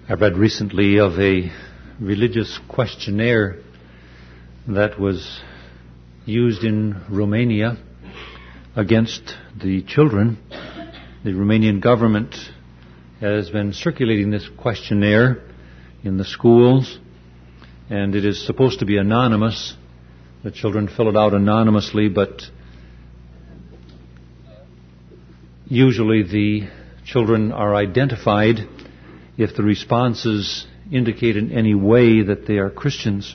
I read recently of a religious questionnaire that was used in Romania against the children. The Romanian government has been circulating this questionnaire in the schools, and it is supposed to be anonymous. The children fill it out anonymously, but usually the children are identified if the responses indicate in any way that they are Christians.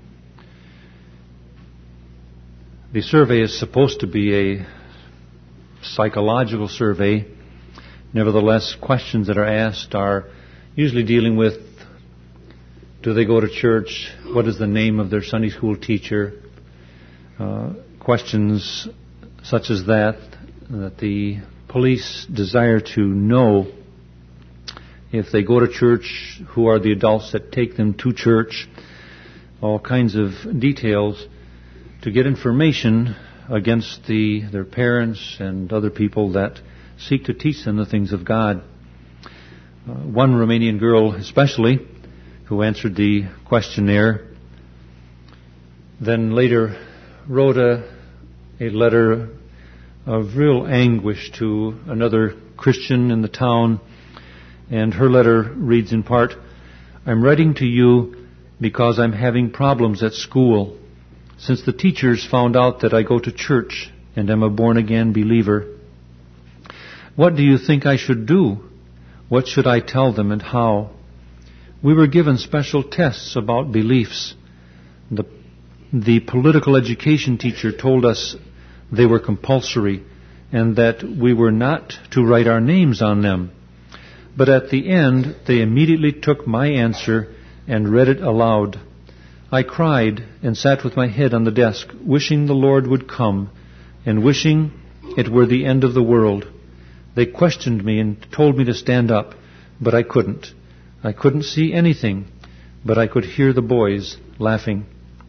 The survey is supposed to be a psychological survey. Nevertheless, questions that are asked are usually dealing with: do they go to church? What is the name of their Sunday school teacher? Questions such as that the police desire to know. If they go to church, who are the adults that take them to church? All kinds of details to get information against their parents and other people that seek to teach them the things of God. One Romanian girl especially, who answered the questionnaire, then later wrote a letter of real anguish to another Christian in the town. And her letter reads in part, "I'm writing to you because I'm having problems at school. Since the teachers found out that I go to church and am a born-again believer. What do you think I should do? What should I tell them and how? We were given special tests about beliefs. The political education teacher told us they were compulsory and that we were not to write our names on them. But at the end, they immediately took my answer and read it aloud. I cried and sat with my head on the desk, wishing the Lord would come and wishing it were the end of the world. They questioned me and told me to stand up, but I couldn't. I couldn't see anything, but I could hear the boys laughing."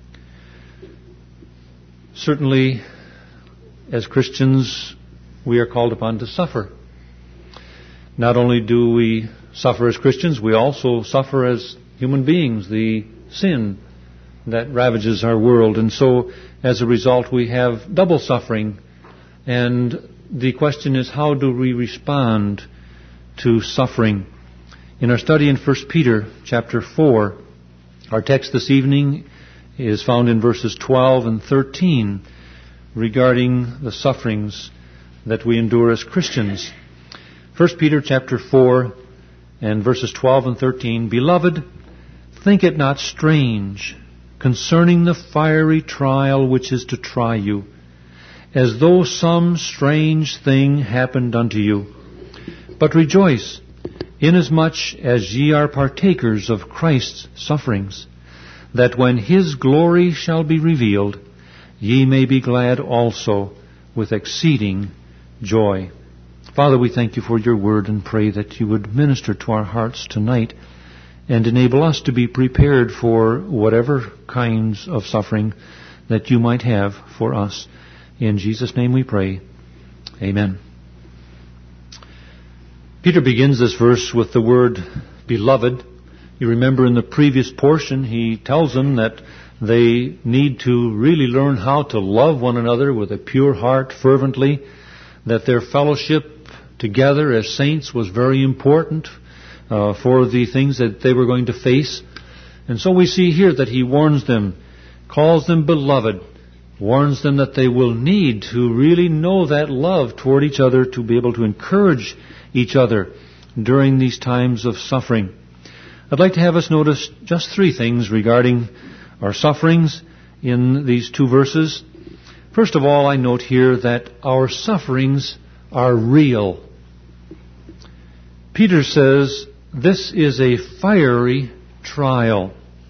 Certainly, as Christians, we are called upon to suffer. Not only do we suffer as Christians, we also suffer as human beings, the sin that ravages our world. And so, as a result, we have double suffering. And the question is, how do we respond to suffering? In our study in 1 Peter chapter 4, our text this evening is found in verses 12 and 13 regarding the sufferings that we endure as Christians. 1 Peter chapter 4 and verses 12 and 13, "Beloved, think it not strange concerning the fiery trial which is to try you, as though some strange thing happened unto you. But rejoice, inasmuch as ye are partakers of Christ's sufferings, that when His glory shall be revealed, ye may be glad also with exceeding joy." Father, we thank you for your word and pray that you would minister to our hearts tonight and enable us to be prepared for whatever kinds of suffering that you might have for us. In Jesus' name we pray. Amen. Peter begins this verse with the word beloved. You remember in the previous portion he tells them that they need to really learn how to love one another with a pure heart fervently, that their fellowship together as saints was very important for the things that they were going to face. And so we see here that he warns them, calls them beloved, warns them that they will need to really know that love toward each other to be able to encourage each other during these times of suffering. I'd like to have us notice just three things regarding our sufferings in these two verses. First of all, I note here that our sufferings are real. Peter says this is a fiery trial,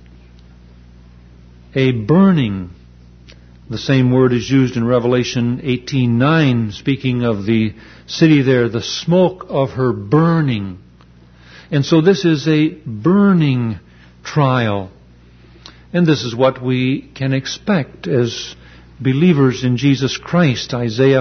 a burning. The same word is used in Revelation 18:9, speaking of the city there, the smoke of her burning. And so this is a burning trial. And this is what we can expect as believers in Jesus Christ. Isaiah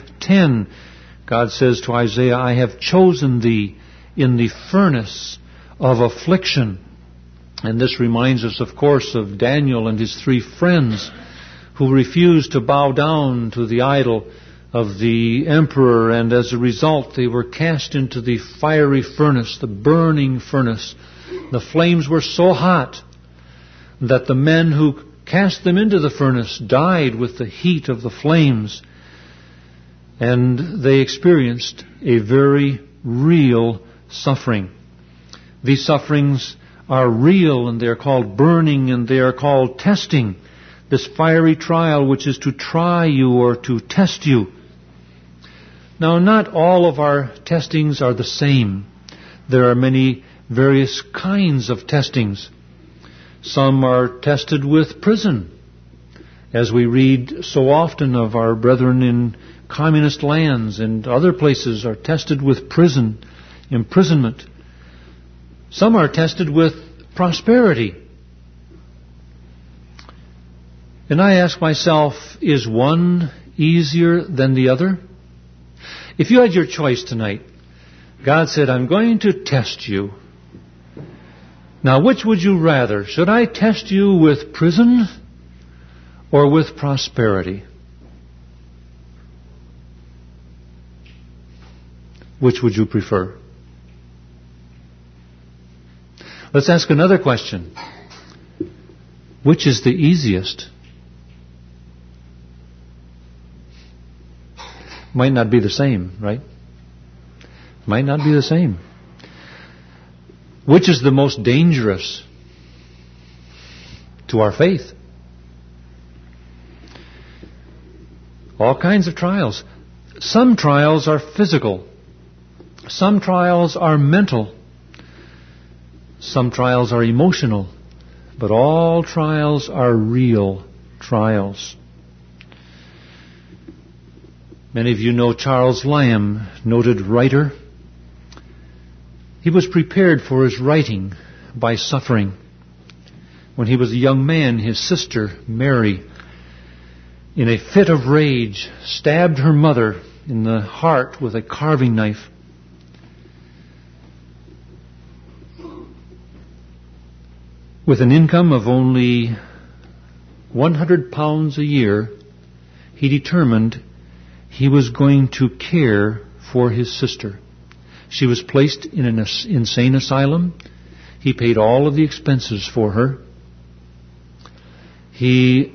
48:10, God says to Isaiah, "I have chosen thee in the furnace of affliction. And this reminds us, of course, of Daniel and his 3 friends who refused to bow down to the idol of the emperor, and as a result they were cast into the fiery furnace, the burning furnace. The flames were so hot that the men who cast them into the furnace died with the heat of the flames, and they experienced a very real suffering. These sufferings are real, and they are called burning, and they are called testing. This fiery trial which is to try you or to test you. Now, not all of our testings are the same. There are many various kinds of testings. Some are tested with prison, as we read so often of our brethren in communist lands, and other places are tested with prison, imprisonment. Some are tested with prosperity. And I ask myself, is one easier than the other? If you had your choice tonight, God said, I'm going to test you. Now, which would you rather? Should I test you with prison or with prosperity? Which would you prefer? Let's ask another question. Which is the easiest? Might not be the same, right? Might not be the same. Which is the most dangerous to our faith? All kinds of trials. Some trials are physical. Some trials are mental. Some trials are emotional. But all trials are real trials. Many of you know Charles Lamb, noted writer. He was prepared for his writing by suffering. When he was a young man, his sister, Mary, in a fit of rage, stabbed her mother in the heart with a carving knife. With an income of only £100 a year, he determined he was going to care for his sister. She was placed in an insane asylum. He paid all of the expenses for her. He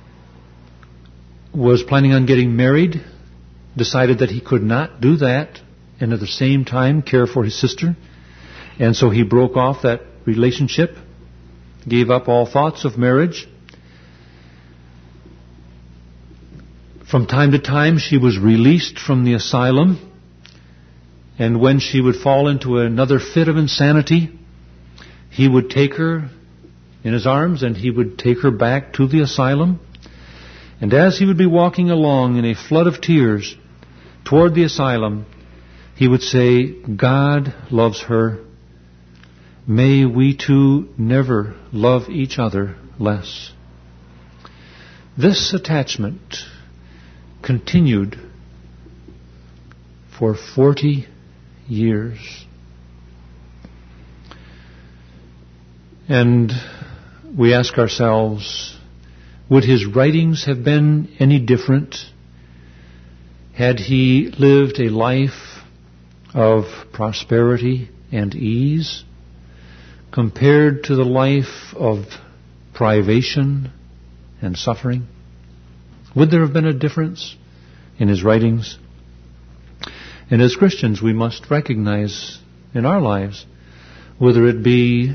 was planning on getting married, decided that he could not do that, and at the same time care for his sister. And so he broke off that relationship, gave up all thoughts of marriage. From time to time, she was released from the asylum, and when she would fall into another fit of insanity, he would take her in his arms and he would take her back to the asylum. And as he would be walking along in a flood of tears toward the asylum, he would say, God loves her. May we too never love each other less. This attachment continued for 40 years. And we ask ourselves, would his writings have been any different had he lived a life of prosperity and ease compared to the life of privation and suffering? Would there have been a difference in his writings? And as Christians, we must recognize in our lives, whether it be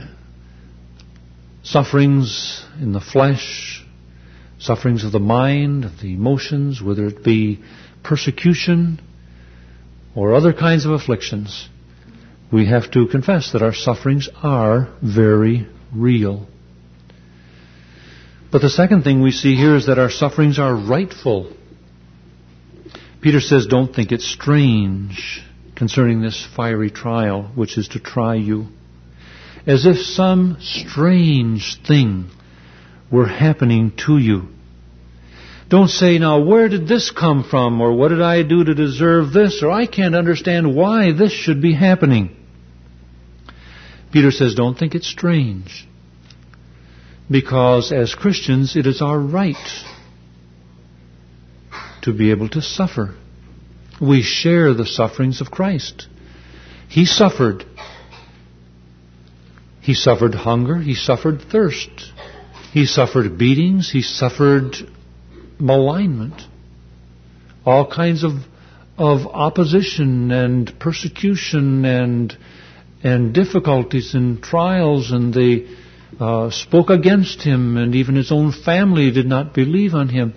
sufferings in the flesh, sufferings of the mind, of the emotions, whether it be persecution or other kinds of afflictions, we have to confess that our sufferings are very real. But the second thing we see here is that our sufferings are rightful. Peter says, don't think it strange concerning this fiery trial, which is to try you, as if some strange thing were happening to you. Don't say, now, where did this come from? Or what did I do to deserve this? Or I can't understand why this should be happening. Peter says, don't think it strange, because as Christians it is our right to be able to suffer. We share the sufferings of Christ. He suffered. He suffered hunger. He suffered thirst. He suffered beatings. He suffered malignment. All kinds of opposition and persecution and difficulties and trials, and they spoke against him, and even his own family did not believe on him.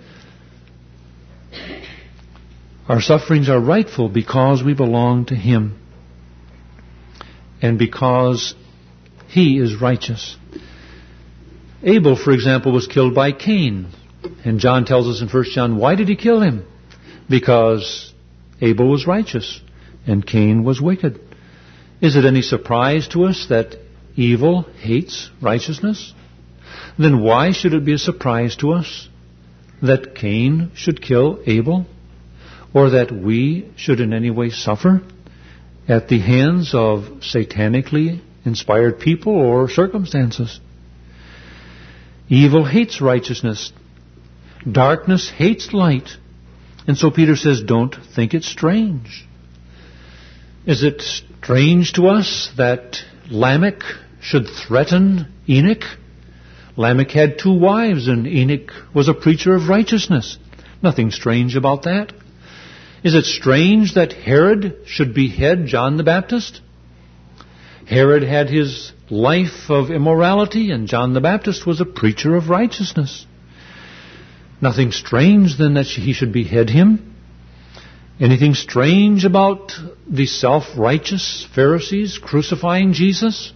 Our sufferings are rightful because we belong to him and because he is righteous. Abel, for example, was killed by Cain. And John tells us in 1 John, why did he kill him? Because Abel was righteous and Cain was wicked. Is it any surprise to us that evil hates righteousness? Then why should it be a surprise to us that Cain should kill Abel? Or that we should in any way suffer at the hands of satanically inspired people or circumstances? Evil hates righteousness. Darkness hates light. And so Peter says, don't think it strange. Is it strange to us that Lamech should threaten Enoch? Lamech had 2 wives, and Enoch was a preacher of righteousness. Nothing strange about that. Is it strange that Herod should behead John the Baptist? Herod had his life of immorality, and John the Baptist was a preacher of righteousness. Nothing strange then that he should behead him. Anything strange about the self-righteous Pharisees crucifying Jesus?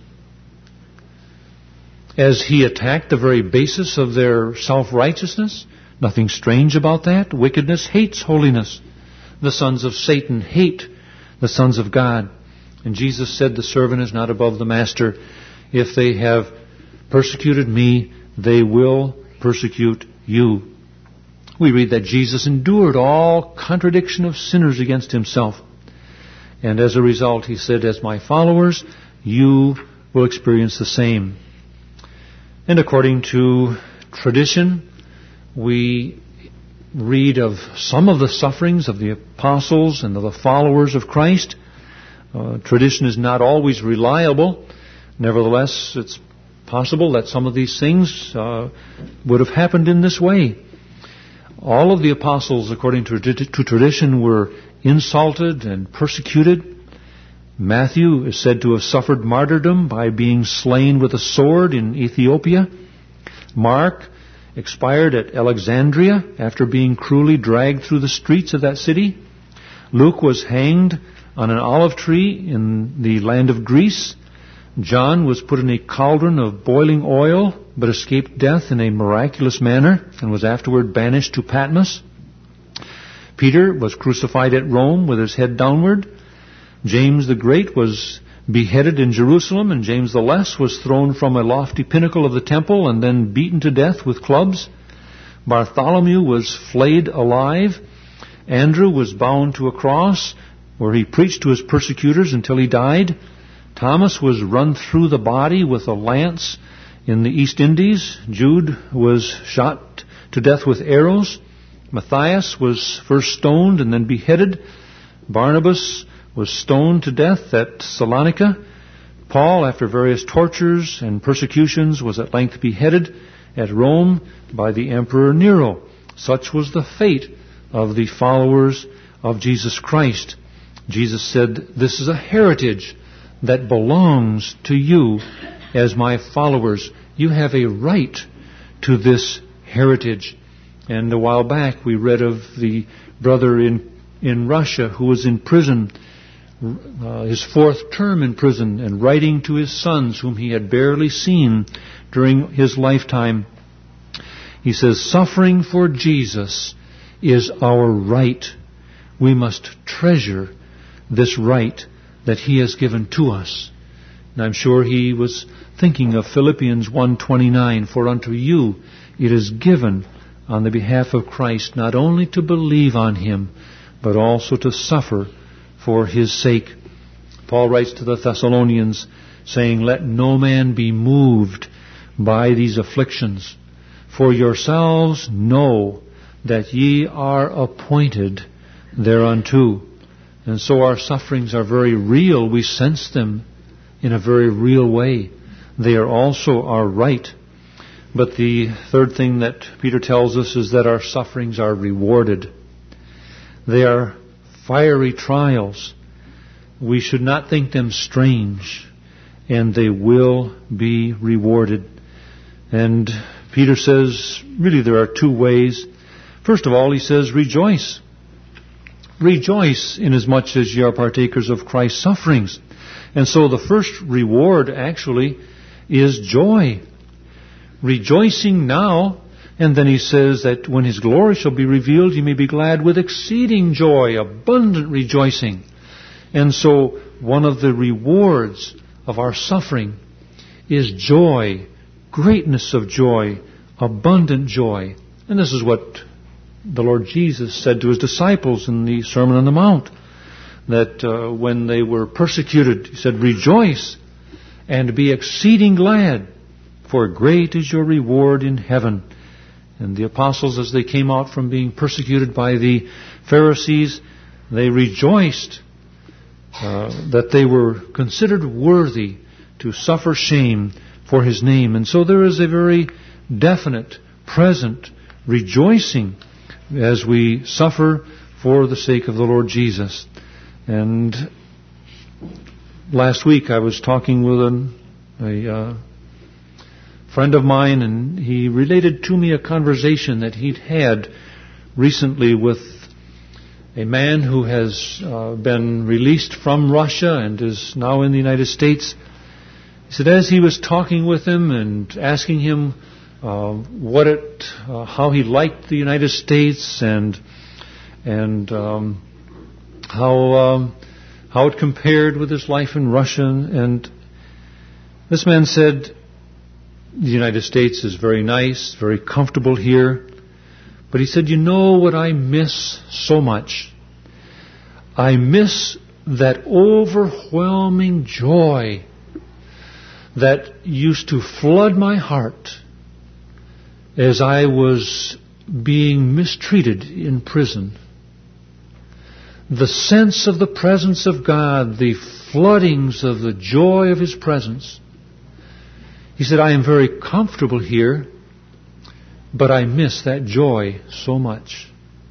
As he attacked the very basis of their self-righteousness? Nothing strange about that. Wickedness hates holiness. The sons of Satan hate the sons of God. And Jesus said, the servant is not above the master. If they have persecuted me, they will persecute you. We read that Jesus endured all contradiction of sinners against himself. And as a result, he said, as my followers, you will experience the same. And according to tradition, we read of some of the sufferings of the apostles and of the followers of Christ. Tradition is not always reliable. Nevertheless, it's possible that some of these things would have happened in this way. All of the apostles, according to tradition, were insulted and persecuted. Matthew is said to have suffered martyrdom by being slain with a sword in Ethiopia. Mark expired at Alexandria after being cruelly dragged through the streets of that city. Luke was hanged on an olive tree in the land of Greece. John was put in a cauldron of boiling oil, but escaped death in a miraculous manner and was afterward banished to Patmos. Peter was crucified at Rome with his head downward. James the Great was beheaded in Jerusalem, and James the Less was thrown from a lofty pinnacle of the temple and then beaten to death with clubs. Bartholomew was flayed alive. Andrew was bound to a cross where he preached to his persecutors until he died. Thomas was run through the body with a lance in the East Indies. Jude was shot to death with arrows. Matthias was first stoned and then beheaded. Barnabas was stoned to death at Salonica. Paul, after various tortures and persecutions, was at length beheaded at Rome by the Emperor Nero. Such was the fate of the followers of Jesus Christ. Jesus said, this is a heritage that belongs to you as my followers. You have a right to this heritage. And a while back we read of the brother in Russia who was in prison, his 4th term in prison, and writing to his sons whom he had barely seen during his lifetime. He says, suffering for Jesus is our right. We must treasure this right that he has given to us. And I'm sure he was thinking of Philippians 1:29, for unto you it is given on the behalf of Christ not only to believe on him, but also to suffer for his sake. Paul writes to the Thessalonians, saying, "Let no man be moved by these afflictions. For yourselves know that ye are appointed thereunto." And so our sufferings are very real. We sense them in a very real way. They are also our right. But the third thing that Peter tells us is that our sufferings are rewarded. They are fiery trials. We should not think them strange, and they will be rewarded. And Peter says, really there are two ways. First of all, he says, rejoice. Rejoice inasmuch as ye are partakers of Christ's sufferings. And so the first reward actually is joy. Rejoicing now, and then he says that when His glory shall be revealed, ye may be glad with exceeding joy, abundant rejoicing. And so one of the rewards of our suffering is joy, greatness of joy, abundant joy. And this is what the Lord Jesus said to His disciples in the Sermon on the Mount, that when they were persecuted, He said, "Rejoice and be exceeding glad, for great is your reward in heaven." And the apostles, as they came out from being persecuted by the Pharisees, they rejoiced that they were considered worthy to suffer shame for His name. And so there is a very definite, present rejoicing as we suffer for the sake of the Lord Jesus. And last week I was talking with a friend of mine, and he related to me a conversation that he'd had recently with a man who has been released from Russia and is now in the United States. He said as he was talking with him and asking him how he liked the United States and how it compared with his life in Russia, and this man said, "The United States is very nice, very comfortable here." But he said, "You know what I miss so much? I miss that overwhelming joy that used to flood my heart as I was being mistreated in prison. The sense of the presence of God, the floodings of the joy of His presence." He said, "I am very comfortable here, but I miss that joy so much."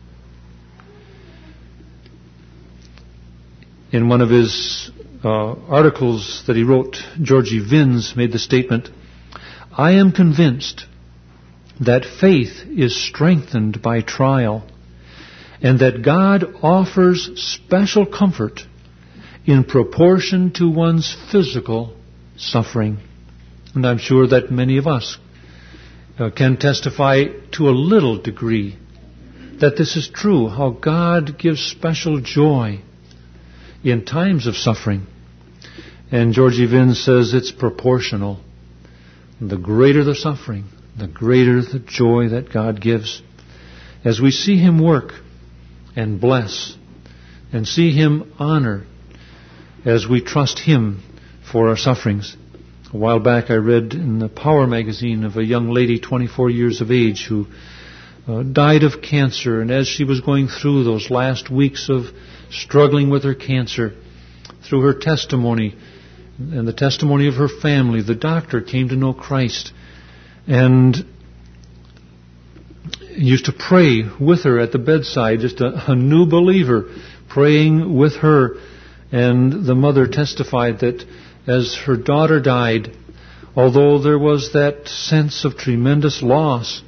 In one of his articles that he wrote, Georgie Vins made the statement, "I am convinced that faith is strengthened by trial, and that God offers special comfort in proportion to one's physical suffering." And I'm sure that many of us can testify to a little degree that this is true, how God gives special joy in times of suffering. And Georgie Vins says it's proportional. The greater the suffering, the greater the joy that God gives. As we see Him work and bless and see Him honor as we trust Him for our sufferings. A while back I read in the Power magazine of a young lady, 24 years of age, who died of cancer. And as she was going through those last weeks of struggling with her cancer, through her testimony and the testimony of her family, the doctor came to know Christ and used to pray with her at the bedside, just a new believer praying with her. And the mother testified that as her daughter died, although there was that sense of tremendous loss,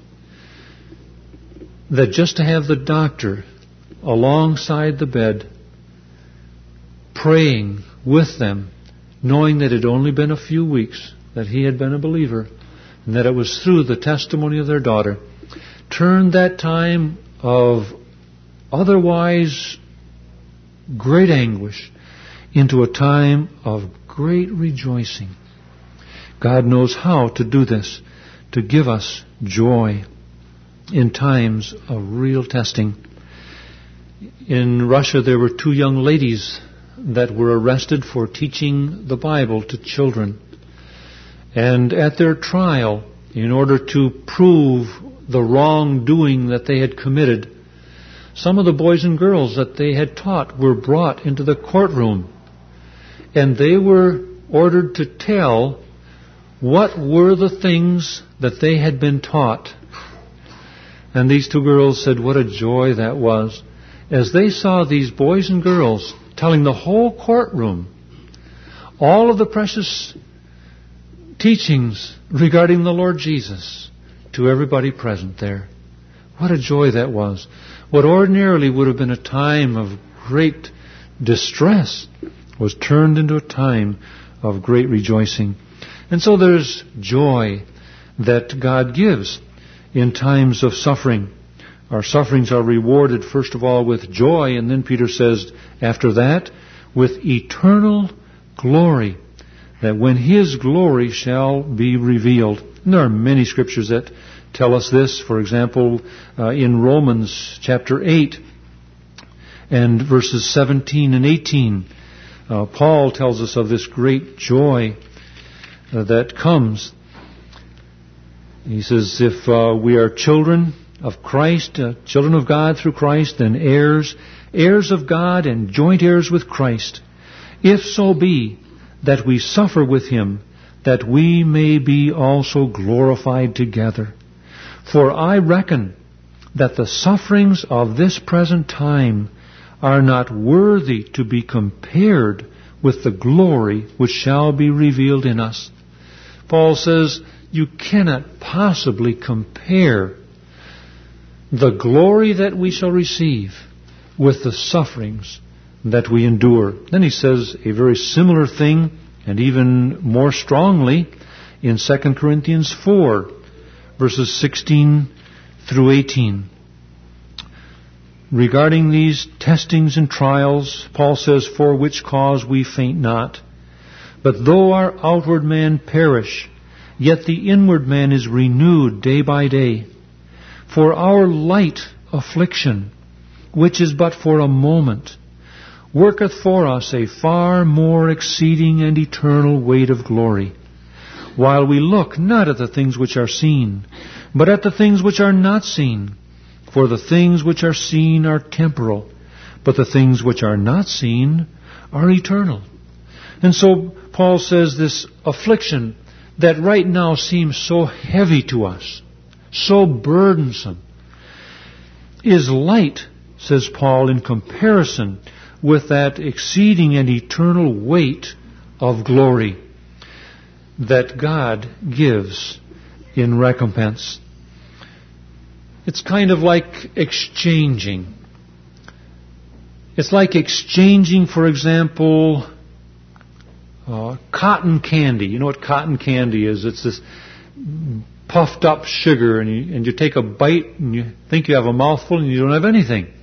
that just to have the doctor alongside the bed, praying with them, knowing that it had only been a few weeks that he had been a believer, and that it was through the testimony of their daughter, turned that time of otherwise great anguish into a time of great rejoicing. God knows how to do this, to give us joy in times of real testing. In Russia, there were two young ladies that were arrested for teaching the Bible to children. And at their trial, in order to prove the wrongdoing that they had committed, some of the boys and girls that they had taught were brought into the courtroom. And they were ordered to tell what were the things that they had been taught. And these two girls said what a joy that was, as they saw these boys and girls telling the whole courtroom all of the precious teachings regarding the Lord Jesus to everybody present there. What a joy that was. What ordinarily would have been a time of great distress was turned into a time of great rejoicing. And so there's joy that God gives in times of suffering. Our sufferings are rewarded first of all with joy, and then Peter says after that with eternal glory, that when His glory shall be revealed. And there are many scriptures that tell us this. For example, in Romans chapter 8 and verses 17 and 18, Paul tells us of this great joy that comes. He says, if we are children of Christ, children of God through Christ, then heirs, heirs of God and joint heirs with Christ, if so be that we suffer with Him, that we may be also glorified together. For I reckon that the sufferings of this present time are not worthy to be compared with the glory which shall be revealed in us. Paul says you cannot possibly compare the glory that we shall receive with the sufferings that we endure. Then he says a very similar thing, and even more strongly, in 2 Corinthians 4, verses 16 through 18. Regarding these testings and trials, Paul says, for which cause we faint not. But though our outward man perish, yet the inward man is renewed day by day. For our light affliction, which is but for a moment, worketh for us a far more exceeding and eternal weight of glory, while we look not at the things which are seen, but at the things which are not seen. For the things which are seen are temporal, but the things which are not seen are eternal. And so Paul says this affliction that right now seems so heavy to us, so burdensome, is light, says Paul, in comparison with that exceeding and eternal weight of glory that God gives in recompense. It's kind of like exchanging. It's like exchanging, for example, cotton candy. You know what cotton candy is? It's this puffed up sugar, and you take a bite and you think you have a mouthful and you don't have anything.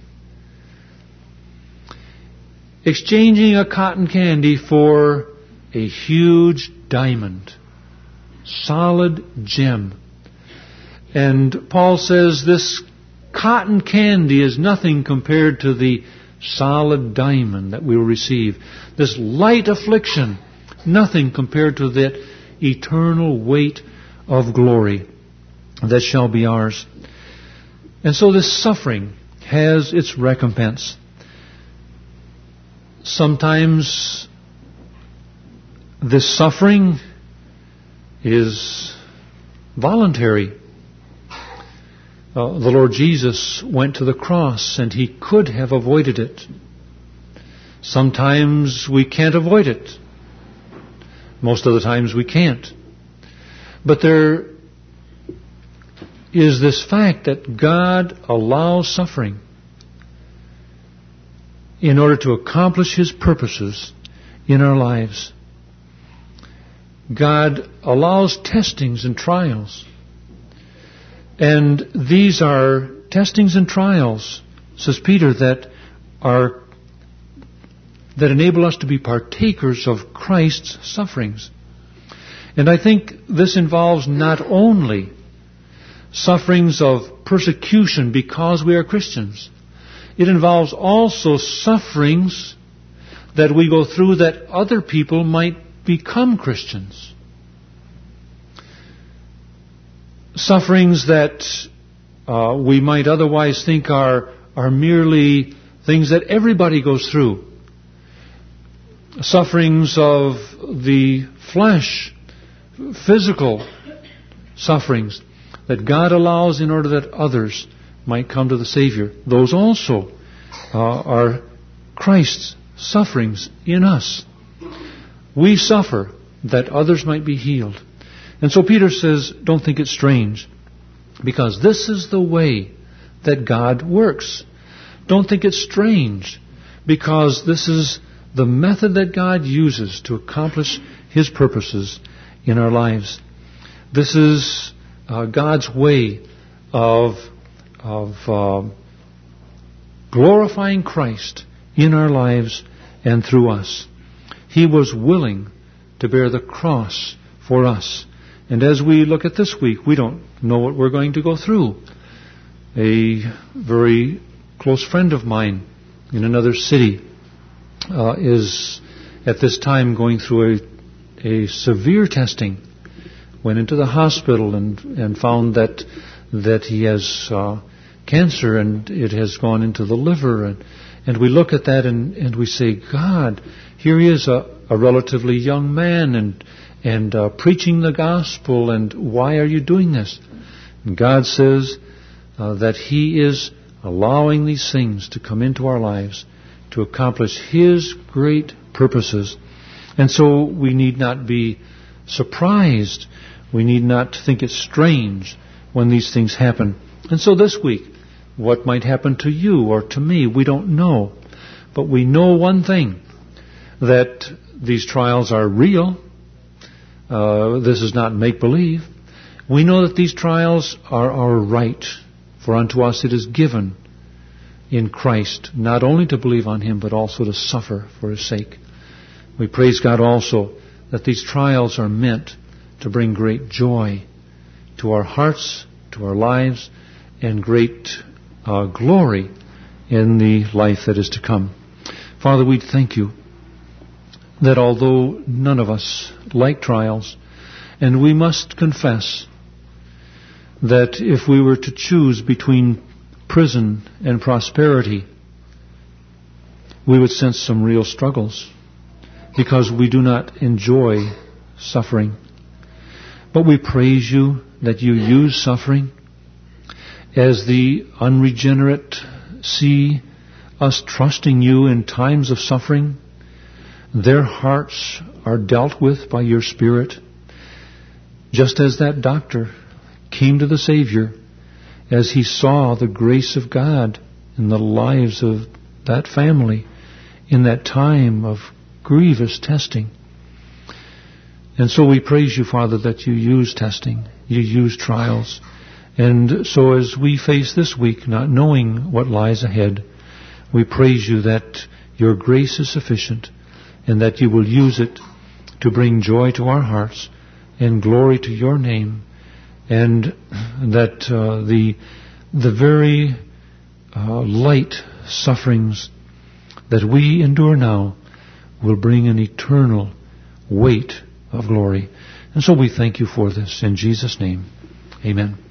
Exchanging a cotton candy for a huge diamond, solid gem. And Paul says this cotton candy is nothing compared to the solid diamond that we will receive. This light affliction, nothing compared to that eternal weight of glory that shall be ours. And so this suffering has its recompense. Sometimes this suffering is voluntary. The Lord Jesus went to the cross and He could have avoided it. Sometimes we can't avoid it. Most of the times we can't. But there is this fact that God allows suffering in order to accomplish His purposes in our lives. God allows testings and trials. And these are testings and trials, says Peter, that enable us to be partakers of Christ's sufferings. And I think this involves not only sufferings of persecution because we are Christians. It involves also sufferings that we go through that other people might become Christians. Sufferings that we might otherwise think are merely things that everybody goes through. Sufferings of the flesh, physical sufferings that God allows in order that others might come to the Savior. Those also are Christ's sufferings in us. We suffer that others might be healed. And so Peter says, don't think it strange, because this is the way that God works. Don't think it strange, because this is the method that God uses to accomplish His purposes in our lives. This is God's way of glorifying Christ in our lives and through us. He was willing to bear the cross for us. And as we look at this week, we don't know what we're going to go through. A very close friend of mine in another city is at this time going through a severe testing. Went into the hospital and found that he has cancer, and it has gone into the liver. And we look at that and we say, God, here he is, a relatively young man, and preaching the gospel, and why are you doing this? And God says that He is allowing these things to come into our lives to accomplish His great purposes. And so we need not be surprised. We need not think it's strange when these things happen. And so this week, what might happen to you or to me, we don't know. But we know one thing, that these trials are real. This is not make-believe. We know that these trials are our right, for unto us it is given in Christ, not only to believe on Him, but also to suffer for His sake. We praise God also that these trials are meant to bring great joy to our hearts, to our lives, and great glory in the life that is to come. Father, we thank You that although none of us like trials, and we must confess that if we were to choose between prison and prosperity, we would sense some real struggles, because we do not enjoy suffering. But we praise You that You use suffering. As the unregenerate see us trusting You in times of suffering, their hearts are dealt with by Your Spirit. Just as that doctor came to the Savior as he saw the grace of God in the lives of that family in that time of grievous testing. And so we praise You, Father, that You use testing, You use trials. And so as we face this week, not knowing what lies ahead, we praise You that Your grace is sufficient, and that You will use it to bring joy to our hearts and glory to Your name, and that the very light sufferings that we endure now will bring an eternal weight of glory. And so we thank You for this. In Jesus' name, amen.